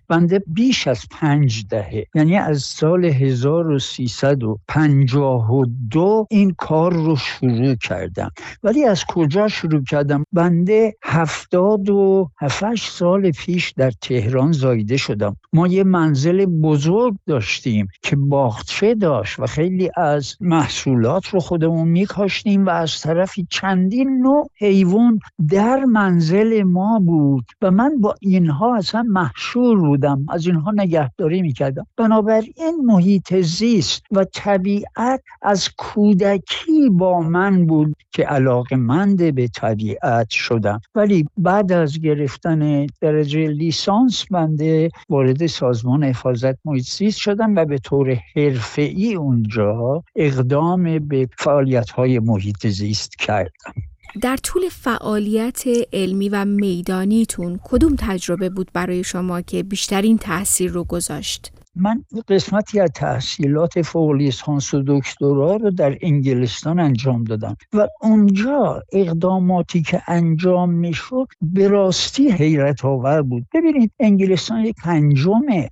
بنده بیش از 5 دهه، یعنی از سال 1352 این کار رو شروع کردم. ولی از کجا شروع کردم؟ بنده 78 سال پیش در تهران زایده شدم. ما یه منزل بزرگ داشتیم که باغچه داشت و خیلی از محصولات رو خودمون میکاشتیم و از طرفی چندین نوع حیوان در منزل ما بود و من با اینها اصلا محشور بودم، از اینها نگهداری میکردم. بنابراین محیط زیست و طبیعت از کودکی با من بود که علاقه‌مند به طبیعت شدم. ولی بعد از گرفتن درجه لیسانس بنده وارد سازمان حفاظت محیط زیست شدم و به طور حرفه‌ای اونجا اقدام به فعالیت‌های محیط زیست کردم. در طول فعالیت علمی و میدانیتون کدوم تجربه بود برای شما که بیشترین تأثیر رو گذاشت؟ من قسمتی از تحصیلات فوق لیسانس و دکترا رو در انگلستان انجام دادم و اونجا اقداماتی که انجام میشد به راستی حیرت آور بود. ببینید انگلستان یک 5م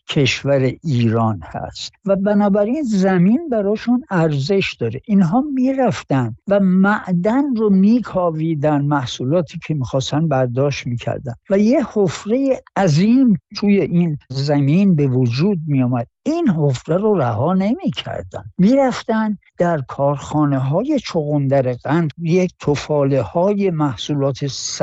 کشور ایران هست و بنابراین زمین براشون ارزش داره. اینها میرفتن و معدن رو میکاویدن، محصولاتی که میخواستن برداشت میکردن و یه حفره عظیم توی این زمین به وجود میامد. این حفره رو رها نمی کردن، می رفتن در کارخانه های چغندر قند یک تفاله های محصولات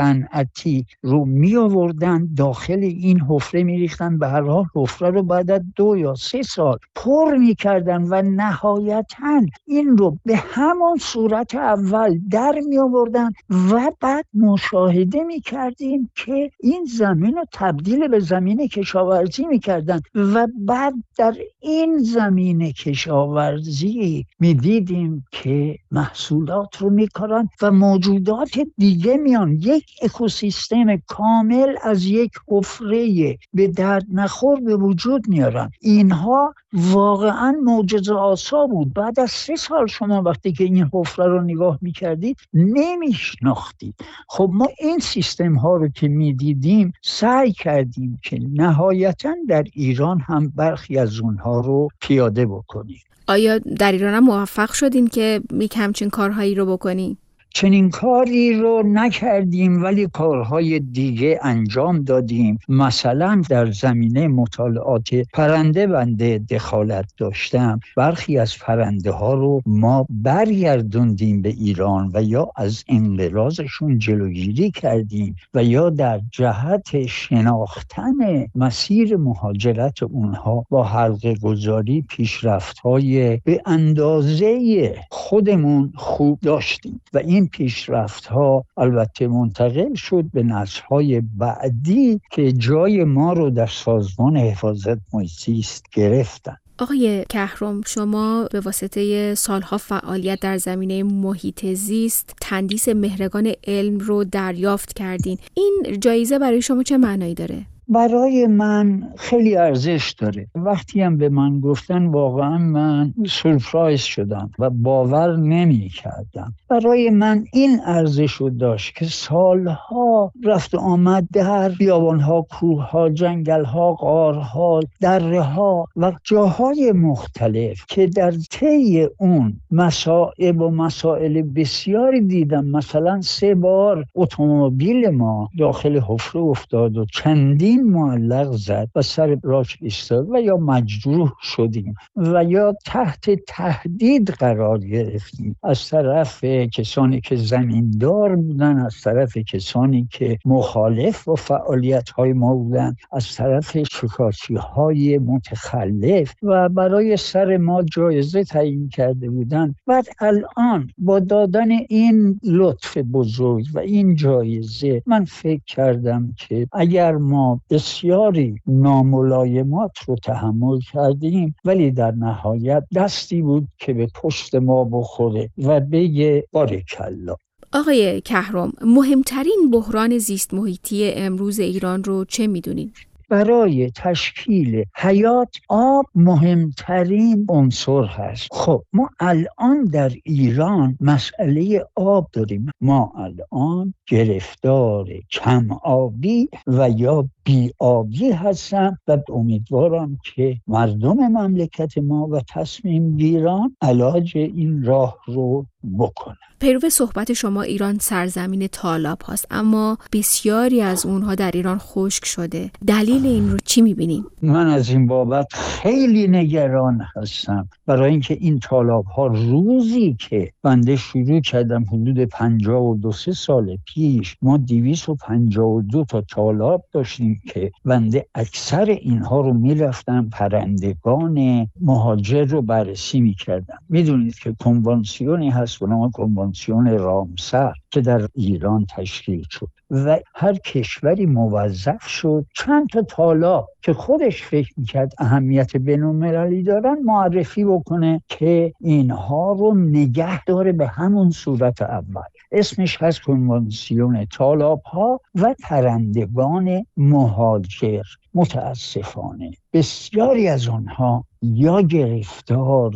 صنعتی رو می آوردن داخل این حفره می ریختن. به هر حال حفره رو بعد از 2 یا 3 سال پر می کردن و نهایتاً این رو به همان صورت اول در می آوردن و بعد مشاهده می کردیم که این زمین رو تبدیل به زمین کشاورزی می کردن و بعد در این زمین کشاورزی می‌دیدیم که محصولات رو می‌کارن و موجودات دیگه میان، یک اکوسیستم کامل از یک حفره به درد نخور به وجود میارن. اینها واقعا معجزه آسا بود. بعد از 3 سال شما وقتی که این حفره رو نگاه می‌کردید نمی‌شناختید. خب ما این سیستم ها رو که می‌دیدیم سعی کردیم که نهایتاً در ایران هم برخی از اونها رو پیاده بکنیم. آیا در ایران هم موفق شدین که همچین کارهایی رو بکنین؟ چنین کاری رو نکردیم ولی کارهای دیگه انجام دادیم. مثلا در زمینه مطالعات پرنده بنده دخالت داشتم. برخی از پرنده ها رو ما برگردوندیم به ایران و یا از انقراضشون جلوگیری کردیم و یا در جهت شناختن مسیر مهاجرت اونها با حلقه گذاری پیشرفت‌های به اندازه خودمون خوب داشتیم و این پیشرفت‌ها البته منتقل شد به نسل‌های بعدی که جای ما رو در سازمان حفاظت محیط زیست گرفتن. آقای کهرم، شما به واسطه سالها فعالیت در زمینه محیط زیست تندیس مهرگان علم رو دریافت کردین. این جایزه برای شما چه معنایی داره؟ برای من خیلی ارزش داره. وقتی هم به من گفتن واقعا من سورپرایز شدم و باور نمی کردم. برای من این ارزش رو داشت که سالها رفت و آمد در بیابانها، کوهها، جنگلها، غارها، دره‌ها و جاهای مختلف که در طی اون مصائب و مسائل بسیاری دیدم. مثلا 3 بار اتومبیل ما داخل حفره افتاد و چندین معلق زد و سر راش ایستاد و یا مجروح شدیم و یا تحت تهدید قرار گرفتیم از طرف کسانی که زمیندار بودن، از طرف کسانی که مخالف با فعالیت‌های ما بودن، از طرف شکارچی‌های متخلف و برای سر ما جایزه تعیین کرده بودن. بعد الان با دادن این لطف بزرگ و این جایزه من فکر کردم که اگر ما بسیاری ناملایمات رو تحمل کردیم ولی در نهایت دستی بود که به پشت ما بخوره و بگه بارکالله. آقای کهرم، مهمترین بحران زیست محیطی امروز ایران رو چه میدونید؟ برای تشکیل حیات آب مهمترین عنصر هست. خب ما الان در ایران مسئله آب داریم. ما الان گرفتار کم آبی و یا بی‌آبی هستم و امیدوارم که مردم مملکت ما و تصمیم گیران علاج این راه رو بکنن. پیرو صحبت شما ایران سرزمین تالاب هاست، اما بسیاری از اونها در ایران خشک شده. دلیل این رو چی میبینین؟ من از این بابت خیلی نگران هستم، برای اینکه این تالاب ها روزی که بنده شروع کردم حدود 52 سال پیش ما 252 تا تالاب داشتیم که بنده اکثر اینها رو میرفتم پرندگان مهاجر رو بررسی میکردم. میدونید که کنوانسیونی هست به نام کنوانسیون رامسر که در ایران تشکیل شد و هر کشوری موظف شد چند تا تالاب که خودش فکر میکرد اهمیت بین‌المللی دارن معرفی بکنه که اینها رو نگه داره به همون صورت اول. اسمش هست کنوانسیون تالاب ها و پرندگان مهاجر. متاسفانه بسیاری از آنها یا گرفتار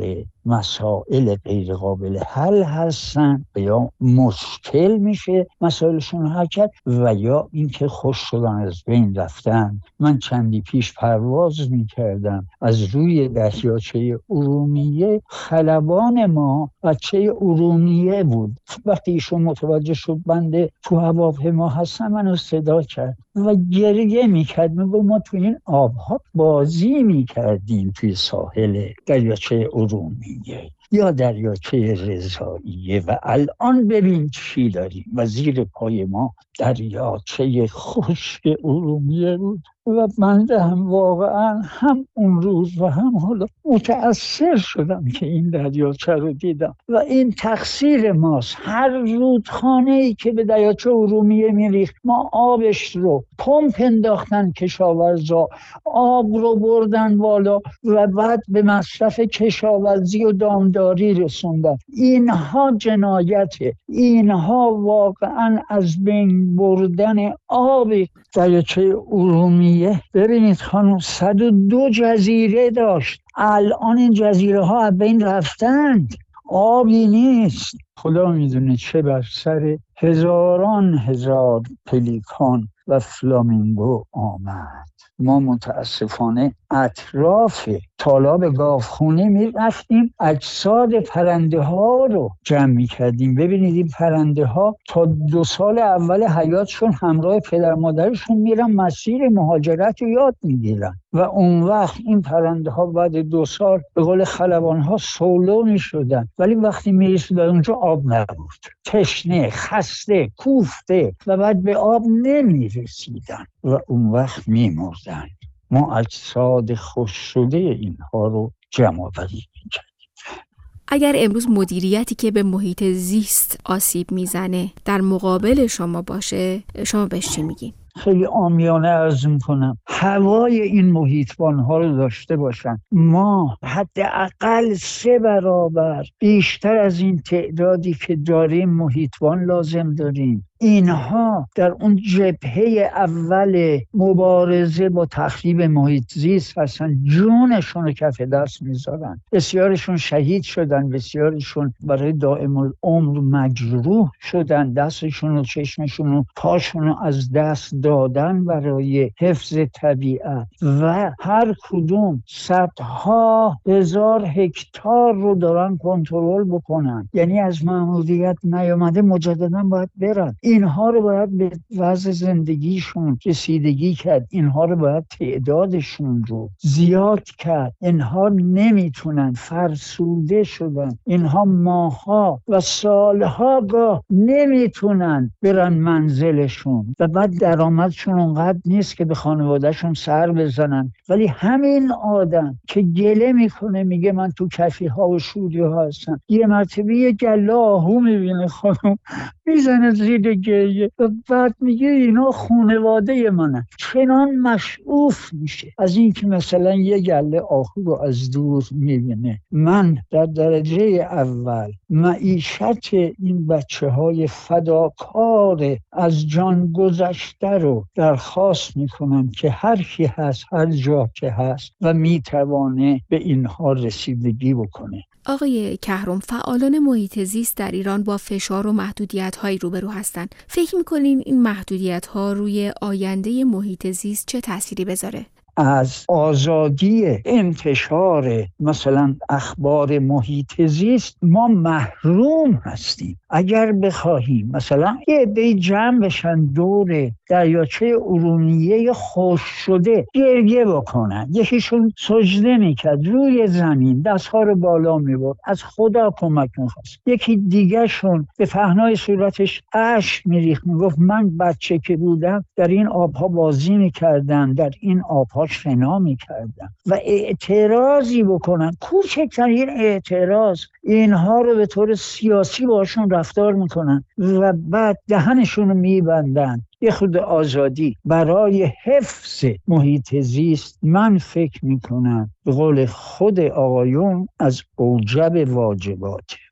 مسائل غیر قابل حل هستن و یا مشکل میشه مسائلشون حل کرد و یا اینکه خوش شدن از بین رفتن. من چندی پیش پرواز میکردم از روی دریاچه ارومیه، خلبان ما بچه ارومیه بود. وقتی ایشون متوجه شد بنده تو هواپیما هستم منو صدا کرد و گریه میکرد، میگو ما تو این آبها بازی میکردیم توی ساحل دریاچه ارومیه یا دریاچه رضاییه و الان ببین چی داریم و زیر پای ما دریاچه خشک ارومیه بود. و من هم واقعا هم اون روز و هم حالا متأثر شدم که این دریاچه رو دیدم و این تقصیر ماست. هر رودخانه‌ای که به دریاچه ارومیه میریخت ما آبش رو پمپ انداختن، کشاورزا آب رو بردن بالا و بعد به مصرف کشاورزی و دامداری رسوندن. اینها جنایته، اینها واقعا از بین بردن آب دریاچه ارومیه. ببینید خانم 102 جزیره داشت، الان این جزیره ها از بین رفتند، آبی نیست. خدا میدونه چه بر سر هزاران هزار پلیکان و فلامینگو آمد. ما متاسفانه اطراف تالاب گاوخونه می رفتیم اجساد پرنده ها رو جمع می کردیم. ببینید این پرنده ها تا 2 سال اول حیاتشون همراه پدر مادرشون میرن مسیر مهاجرت رو یاد میگیرن و اون وقت این پرنده ها بعد 2 سال به قول خلبان ها سولو می شدن، ولی وقتی می رسیدن اونجا آب نبود، تشنه، خسته، کوفته و بعد به آب نمی رسیدن و اون وقت می مردن. ما اجساد خوش شده اینها رو جمع آوری می‌کردیم. اگر امروز مدیریتی که به محیط زیست آسیب میزنه در مقابل شما باشه، شما بهش چی میگین؟ خیلی عامیانه عرض میکنم هوای این محیطبان ها رو داشته باشن. ما حداقل 3 برابر بیشتر از این تعدادی که داریم محیطبان لازم داریم. اینها در اون جبهه اول مبارزه با تخریب محیط زیست هستن، جونشون رو کف دست میذارن. بسیارشون شهید شدن، بسیارشون برای دائم العمر مجروح شدن، دستشون و چشمشون و پاشون رو از دست دادن برای حفظ طبیعت و هر کدوم صدها هزار هکتار رو دارن کنترل بکنن. یعنی از مأموریت نیامده مجددا باید برن. اینها رو باید به وضع زندگیشون رسیدگی کرد، اینها رو باید تعدادشون رو زیاد کرد. اینها نمیتونن، فرسوده شدن، اینها ماها و سالها گاه نمیتونن برن منزلشون و بعد درآمدشون اونقدر نیست که به خانوادهشون سر بزنن. ولی همین آدم که گله میکنه میگه من تو کفی ها و شودی ها هستم، یه مرتبه یه گله آهو میبینه خانم میزنه زیر گریه و بعد میگه اینا خانواده منن، چنان مشعوف میشه از این که مثلا یه گله آهو رو از دور میبینه. من در درجه اول معیشت این بچه های فداکار از جان گذشته رو درخواست میکنم که هر کی هست هر جا که هست و میتوانه به اینها رسیدگی بکنه. آقای کهرم، فعالان محیط زیست در ایران با فشار و محدودیت‌هایی روبرو هستند. فکر می‌کنین این محدودیت‌ها روی آینده محیط زیست چه تأثیری بذاره؟ از آزادی انتشار مثلا اخبار محیط زیست ما محروم هستیم. اگر بخواهیم مثلا یه عده جمع بشن دور دریاچه ارومیه خشک شده گریه بکنن، یکیشون سجده میکرد روی زمین دستها رو بالا میبرد از خدا کمک میخواست، یکی دیگه شون به پهنای صورتش اشک میریخت میگفت من بچه که بودم در این آبها بازی میکردم، در این آبها شنا میکردم و اعتراضی بکنن، کوچکترین اعتراض اینها رو به طور سیاسی باشون رفتار میکنن و بعد دهنشون رو میبندن. یه خود آزادی برای حفظ محیط زیست من فکر میکنم به قول خود آقایون از اوجب واجبات.